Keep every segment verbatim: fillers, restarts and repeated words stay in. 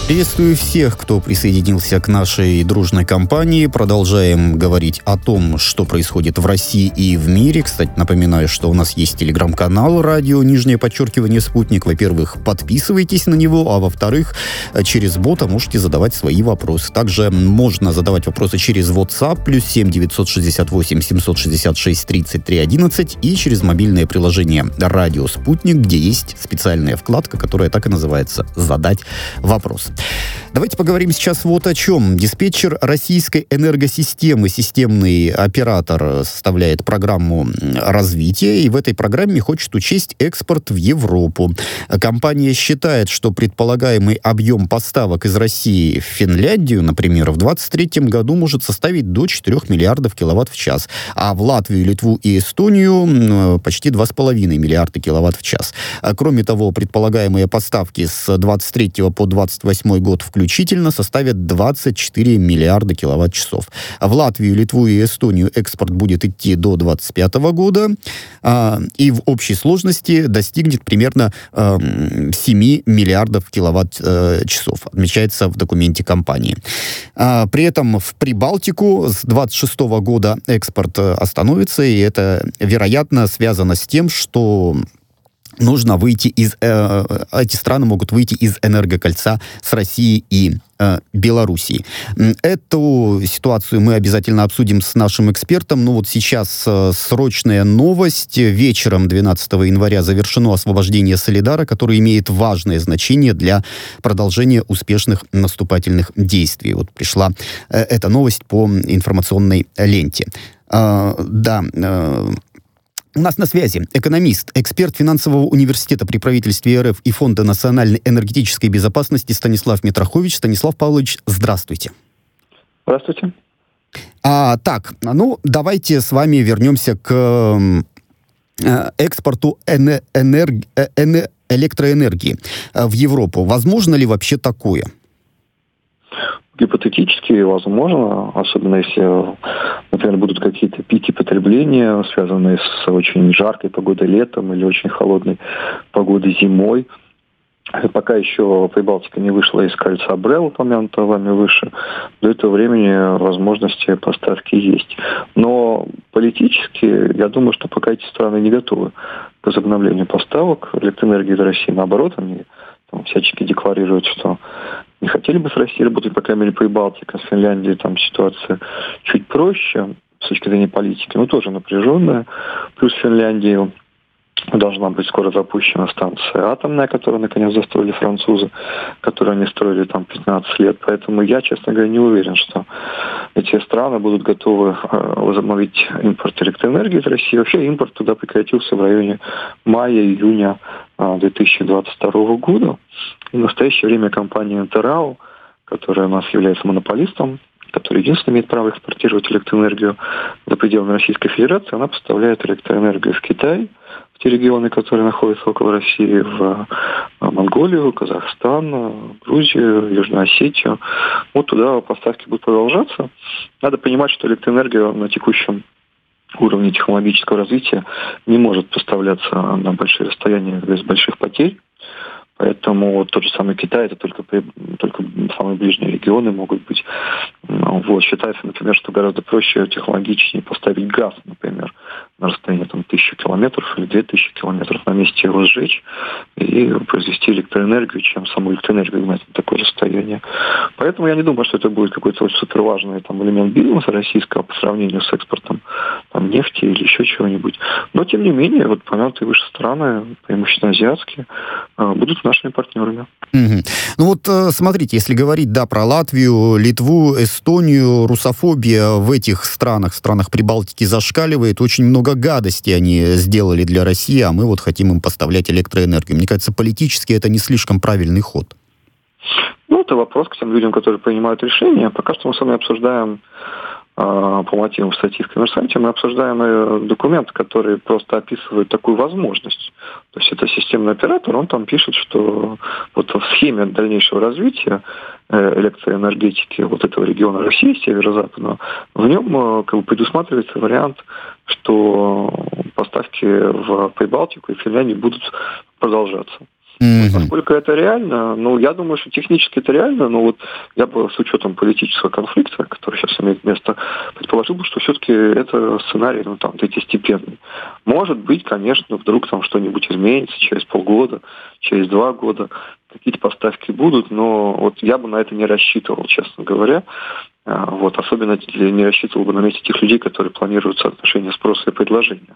Приветствую всех, кто присоединился к нашей дружной компании. Продолжаем говорить о том, что происходит в России и в мире. Кстати, напоминаю, что у нас есть телеграм-канал «Радио», нижнее подчеркивание «Спутник». Во-первых, подписывайтесь на него, а во-вторых, через бота можете задавать свои вопросы. Также можно задавать вопросы через WhatsApp, плюс семь девятьсот шестьдесят восемь семьсот шестьдесят шесть тридцать три одиннадцать, и через мобильное приложение «Радио Спутник», где есть специальная вкладка, которая так и называется «Задать вопрос». Давайте поговорим сейчас вот о чем. Диспетчер российской энергосистемы, системный оператор, составляет программу развития, и в этой программе хочет учесть экспорт в Европу. Компания считает, что предполагаемый объем поставок из России в Финляндию, например, в двадцать третьем году может составить до четырех миллиардов киловатт в час, а в Латвию, Литву и Эстонию почти два с половиной миллиарда киловатт в час. Кроме того, предполагаемые поставки с двадцать третьего по двадцать восьмой год включительно составят двадцать четыре миллиарда киловатт-часов. В Латвию, Литву и Эстонию экспорт будет идти до двадцать пятого года, а, и в общей сложности достигнет примерно а, семь миллиардов киловатт-часов, отмечается в документе компании. А, при этом в Прибалтику с двадцать шестого года экспорт остановится, и это, вероятно, связано с тем, что нужно выйти из... Э, эти страны могут выйти из энергокольца с Россией и э, Белоруссией. Эту ситуацию мы обязательно обсудим с нашим экспертом. Но вот сейчас э, срочная новость. Вечером двенадцатого января завершено освобождение Солидара, который имеет важное значение для продолжения успешных наступательных действий. Вот пришла э, эта новость по информационной ленте. Э, да... Э, У нас на связи экономист, эксперт финансового университета при правительстве РФ и Фонда национальной энергетической безопасности Станислав Митрохович. Станислав Павлович, здравствуйте. Здравствуйте. А, так, ну, давайте с вами вернемся к э, экспорту эне- энерг- эне- электроэнергии в Европу. Возможно ли вообще такое? Гипотетически возможно, особенно если, например, будут какие-то пики потребления, связанные с очень жаркой погодой летом или очень холодной погодой зимой. Пока еще Прибалтика не вышла из кольца БРЭЛ, упомянутого вами выше, до этого времени возможности поставки есть. Но политически, я думаю, что пока эти страны не готовы к возобновлению поставок электроэнергии из России. Наоборот, они там всячески декларируют, что не хотели бы с Россией работать, по крайней мере, Прибалтика, с Финляндией там ситуация чуть проще с точки зрения политики, но тоже напряженная. Плюс в Финляндии должна быть скоро запущена станция атомная, которую, наконец, застроили французы, которую они строили там пятнадцать лет. Поэтому я, честно говоря, не уверен, что эти страны будут готовы э, возобновить импорт электроэнергии из России. Вообще импорт туда прекратился в районе мая-июня э, две тысячи двадцать второго года. И в настоящее время компания «Интеррау», которая у нас является монополистом, который единственно имеет право экспортировать электроэнергию за пределами Российской Федерации, она поставляет электроэнергию в Китай, в те регионы, которые находятся около России, в Монголию, Казахстан, Грузию, Южную Осетию. Вот туда поставки будут продолжаться. Надо понимать, что электроэнергия на текущем уровне технологического развития не может поставляться на большие расстояния без больших потерь. Поэтому тот же самый Китай, это только, только самые ближние регионы могут быть. Вот. Считается, например, что гораздо проще, технологичнее поставить газ, например, на расстоянии там, тысячи километров или две тысячи километров, на месте его сжечь и произвести электроэнергию, чем саму электроэнергию гнать на такое расстояние. Поэтому я не думаю, что это будет какой-то очень суперважный там, элемент бизнеса российского по сравнению с экспортом там, нефти или еще чего-нибудь. Но, тем не менее, вот упомянутые выше страны, преимущественно азиатские, будут нашими партнерами. Угу. Ну вот смотрите, если говорить да, про Латвию, Литву, Эстонию, русофобия в этих странах, странах Прибалтики зашкаливает. Очень много гадостей они сделали для России, а мы вот хотим им поставлять электроэнергию. Мне кажется, политически это не слишком правильный ход. Ну, это вопрос к тем людям, которые принимают решения. Пока что мы с вами обсуждаем по мотивам статьи в «Коммерсанте», мы обсуждаем документ, который просто описывает такую возможность. То есть это системный оператор, он там пишет, что вот в схеме дальнейшего развития электроэнергетики вот этого региона России, северо-западного, в нем как бы предусматривается вариант, что поставки в Прибалтику и Финляндию будут продолжаться. Mm-hmm. Насколько это реально? Ну, я думаю, что технически это реально, но вот я бы с учетом политического конфликта, который сейчас имеет место, предположил бы, что все-таки это сценарий, ну, там, третьестепенный. Может быть, конечно, вдруг там что-нибудь изменится через полгода, через два года, какие-то поставки будут, но вот я бы на это не рассчитывал, честно говоря. Вот, особенно не рассчитывал бы на месте тех людей, которые планируют соотношение спроса и предложения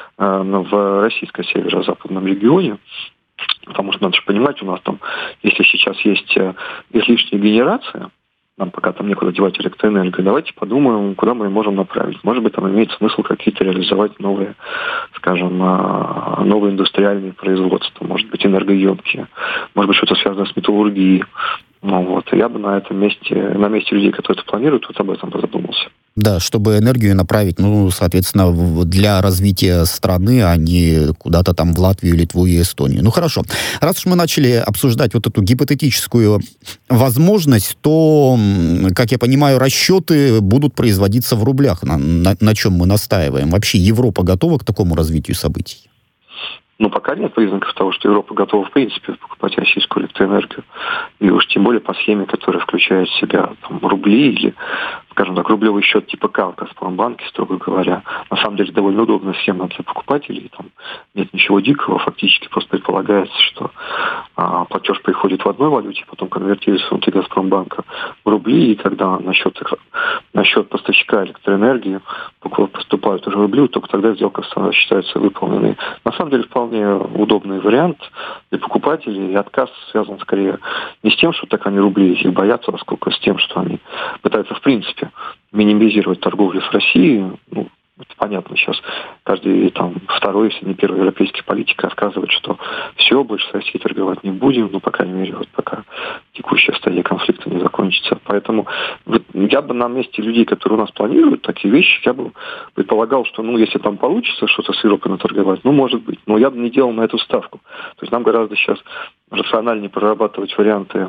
в российском северо-западном регионе. Потому что надо же понимать, у нас там, если сейчас есть излишняя генерация, нам пока там некуда девать электроэнергию, давайте подумаем, куда мы ее можем направить. Может быть, там имеет смысл какие-то реализовать новые, скажем, новые индустриальные производства, может быть, энергоемкие, может быть, что-то связанное с металлургией. Ну, вот. Я бы на этом месте, на месте людей, которые это планируют, вот об этом бы задумался. Да, чтобы энергию направить, ну, соответственно, для развития страны, а не куда-то там в Латвию, Литву и Эстонию. Ну, хорошо. Раз уж мы начали обсуждать вот эту гипотетическую возможность, то, как я понимаю, расчеты будут производиться в рублях, на, на, на чем мы настаиваем. Вообще Европа готова к такому развитию событий? Ну, пока нет признаков того, что Европа готова, в принципе, покупать российскую электроэнергию. И уж тем более по схеме, которая включает в себя там, рубли или, скажем так, рублевый счет типа КАЛ, Газпромбанке, строго говоря. На самом деле довольно удобная схема для покупателей. Там нет ничего дикого. Фактически просто предполагается, что а, платеж приходит в одной валюте, потом конвертируется внутри Газпромбанка в рубли, и когда на счет, на счет поставщика электроэнергии поступают уже рубли, только тогда сделка считается выполненной. На самом деле вполне удобный вариант для покупателей, и отказ связан скорее не с тем, что так они рубли их боятся, а сколько с тем, что они пытаются в принципе минимизировать торговлю с Россией. Ну, это понятно, сейчас каждый там второй, если не первый европейский политик рассказывает, что все, больше с Россией торговать не будем, ну, по крайней мере, вот пока текущая стадия конфликта не закончится. Поэтому вот, я бы на месте людей, которые у нас планируют такие вещи, я бы предполагал, что, ну, если там получится что-то с Европой наторговать, ну, может быть, но я бы не делал на эту ставку. То есть нам гораздо сейчас рациональнее прорабатывать варианты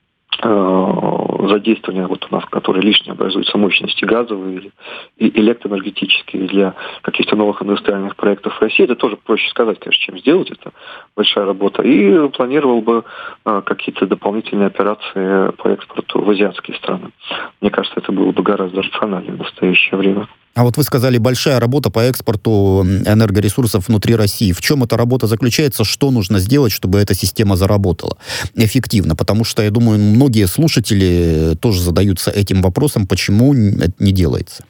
задействования вот у нас, которые лишние образуются мощности газовые и электроэнергетические для каких-то новых индустриальных проектов в России. Это тоже проще сказать, конечно, чем сделать. Это большая работа. И планировал бы а, какие-то дополнительные операции по экспорту в азиатские страны. Мне кажется, это было бы гораздо рациональнее в настоящее время. А вот вы сказали, большая работа по экспорту энергоресурсов внутри России. В чем эта работа заключается? Что нужно сделать, чтобы эта система заработала эффективно? Потому что, я думаю, многие слушатели тоже задаются этим вопросом, почему это не делается.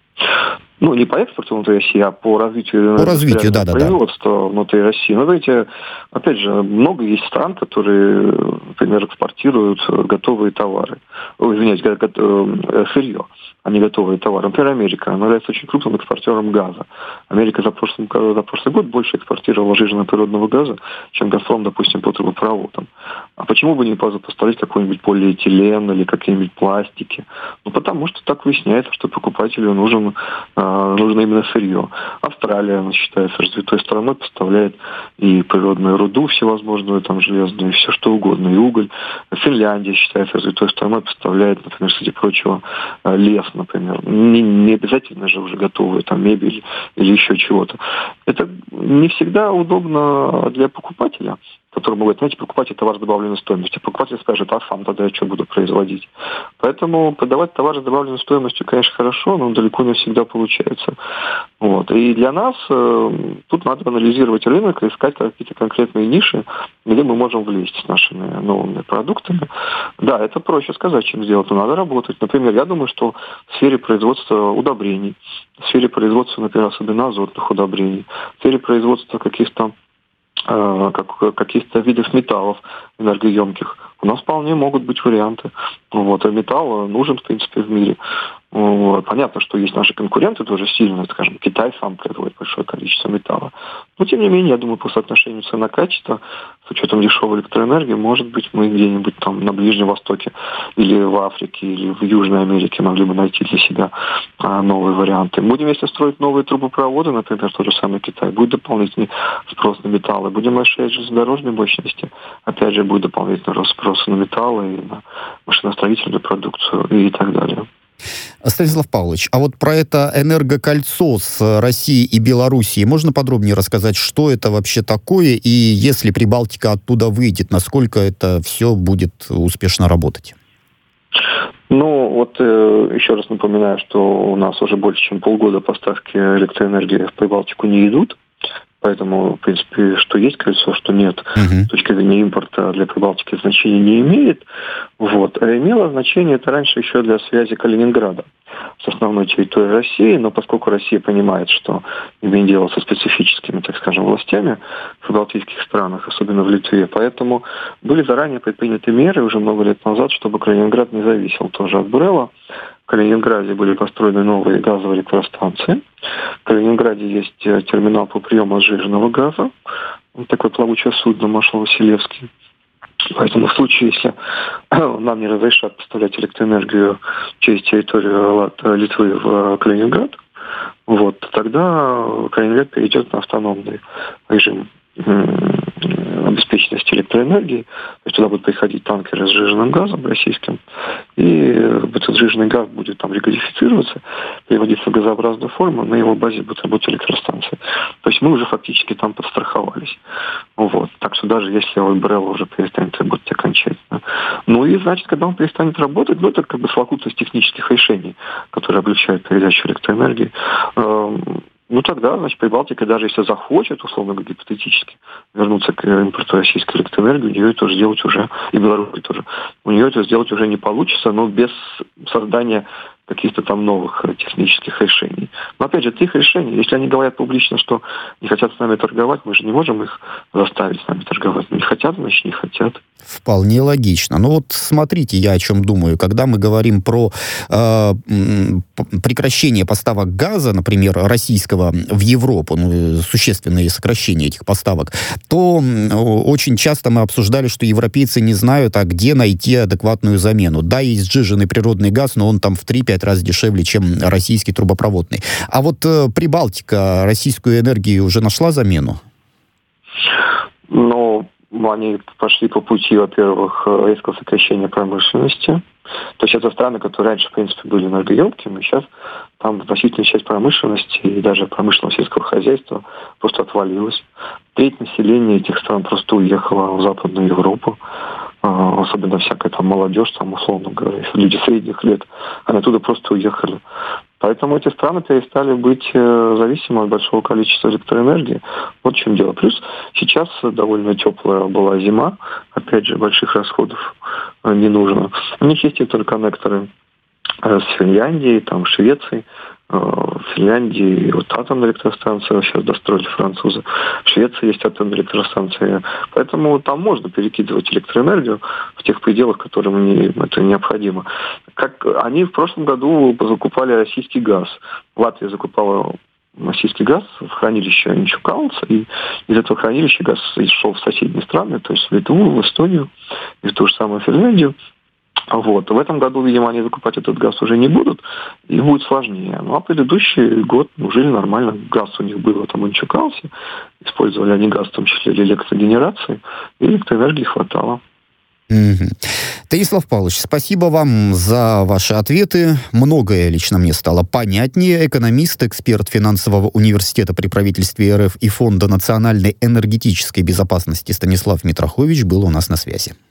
Ну, не по экспорту внутри России, а по развитию, по развитию да, производства да, да. внутри России. Ну, знаете, опять же, много есть стран, которые, например, экспортируют готовые товары. Ой, извиняюсь, сырье, а не готовые товары. Например, Америка. Она является очень крупным экспортером газа. Америка за прошлый, за прошлый год больше экспортировала жиженного природного газа, чем «Газпром», допустим, по трубопроводам. А почему бы не поставить какой-нибудь полиэтилен или какие-нибудь пластики? Ну, потому что так выясняется, что покупателю нужен нужно именно сырье. Австралия, она считается развитой страной, поставляет и природную руду всевозможную, там, железную, и все что угодно, и уголь. Финляндия считается развитой страной, поставляет, например, среди прочего, лес, например. Не, не обязательно же уже готовую там мебель или еще чего-то. Это не всегда удобно для покупателя, который говорит, знаете, покупать товар с добавленной стоимостью. Покупатель скажет, а сам тогда я что буду производить? Поэтому продавать товар с добавленной стоимостью, конечно, хорошо, но далеко не всегда получается. Вот. И для нас э, тут надо анализировать рынок и искать какие-то конкретные ниши, где мы можем влезть с нашими новыми продуктами. Да, это проще сказать, чем сделать, но надо работать. Например, я думаю, что в сфере производства удобрений, в сфере производства, например, особенно азотных удобрений, в сфере производства каких-то как, каких-то видов металлов энергоемких, у нас вполне могут быть варианты. Вот. А металл нужен, в принципе, в мире. Вот. Понятно, что есть наши конкуренты тоже сильные, скажем, Китай сам производит большое количество металла. Но, тем не менее, я думаю, по соотношению цена-качество, с учетом дешевой электроэнергии, может быть, мы где-нибудь там на Ближнем Востоке или в Африке, или в Южной Америке могли бы найти для себя а, новые варианты. Будем, если строить новые трубопроводы, например, тот же самый Китай, будет дополнительный спрос на металлы. Будем расширять железнодорожные мощности, опять же, будет дополнительный рост спроса на металлы и на машиностроительную продукцию и так далее. Станислав Павлович, а вот про это энергокольцо с Россией и Белоруссией можно подробнее рассказать, что это вообще такое, и если Прибалтика оттуда выйдет, насколько это все будет успешно работать? Ну, вот э, еще раз напоминаю, что у нас уже больше, чем полгода поставки электроэнергии в Прибалтику не идут. Поэтому, в принципе, что есть кольцо, что нет, uh-huh. с точки зрения импорта для Прибалтики значения не имеет. Вот. А имело значение это раньше еще для связи Калининграда с основной территорией России, но поскольку Россия понимает, что имеет дело со специфическими, так скажем, властями в прибалтийских странах, особенно в Литве, поэтому были заранее предприняты меры уже много лет назад, чтобы Калининград не зависел тоже от БРЭЛа. В Калининграде были построены новые газовые электростанции. В Калининграде есть терминал по приему сжиженного газа. Такое плавучее судно Маршал-Василевский. Поэтому в случае, если нам не разрешат поставлять электроэнергию через территорию Литвы в Калининград, вот, тогда Калининград перейдет на автономный режим обеспеченности электроэнергии. То есть туда будут приходить танкеры с сжиженным газом российским, и этот сжиженный газ будет там рекодифицироваться, переводиться в газообразную форму, на его базе будут работать электростанции. То есть мы уже фактически там подстраховались. Вот. Так что даже если БРЭЛ уже перестанет работать окончательно. Ну и значит, когда он перестанет работать, ну это как бы совокупность технических решений, которые облегчают передачу электроэнергии. Ну, тогда, значит, Прибалтика, даже если захочет, условно говоря, гипотетически, вернуться к импорту российской электроэнергии, у нее это сделать уже, и Беларуси тоже, у нее это сделать уже не получится, но без создания каких-то там новых технических решений. Но, опять же, это их решение. Если они говорят публично, что не хотят с нами торговать, мы же не можем их заставить с нами торговать. Не хотят, значит, не хотят. Вполне логично. Ну вот смотрите, я о чем думаю. Когда мы говорим про э, прекращение поставок газа, например, российского в Европу, ну, существенные сокращения этих поставок, то э, очень часто мы обсуждали, что европейцы не знают, а где найти адекватную замену. Да, есть сжиженный природный газ, но он там в три-пять раз дешевле, чем российский трубопроводный. А вот э, Прибалтика российскую энергию уже нашла замену? Ну, они пошли по пути, во-первых, резкого сокращения промышленности. То есть это страны, которые раньше, в принципе, были энергоемкими, сейчас там значительная часть промышленности и даже промышленного сельского хозяйства просто отвалилась. Треть населения этих стран просто уехала в Западную Европу. Особенно всякая там молодежь, там, условно говоря, люди средних лет, они оттуда просто уехали. Поэтому эти страны перестали быть зависимы от большого количества электроэнергии. Вот в чем дело. Плюс сейчас довольно теплая была зима, опять же, больших расходов не нужно. У них есть интерконнекторы с Финляндией, там, Швецией. В Финляндии вот атомная электростанция сейчас достроили французы. В Швеции есть атомная электростанция. Поэтому там можно перекидывать электроэнергию в тех пределах, которым не, это необходимо. Как они в прошлом году закупали российский газ. Латвия закупала российский газ в хранилище Инчукалнса, и из этого хранилища газ шел в соседние страны, то есть в Литву, в Эстонию, и в ту же самую Финляндию. Вот. В этом году, видимо, они закупать этот газ уже не будут, и будет сложнее. Ну, а предыдущий год ну, жили нормально. Газ у них был, там он чекался. Использовали они газ, в том числе для электрогенерации, и электроэнергии хватало. Mm-hmm. Станислав Павлович, спасибо вам за ваши ответы. Многое лично мне стало понятнее. Экономист, эксперт финансового университета при правительстве РФ и Фонда национальной энергетической безопасности Станислав Митрохович был у нас на связи.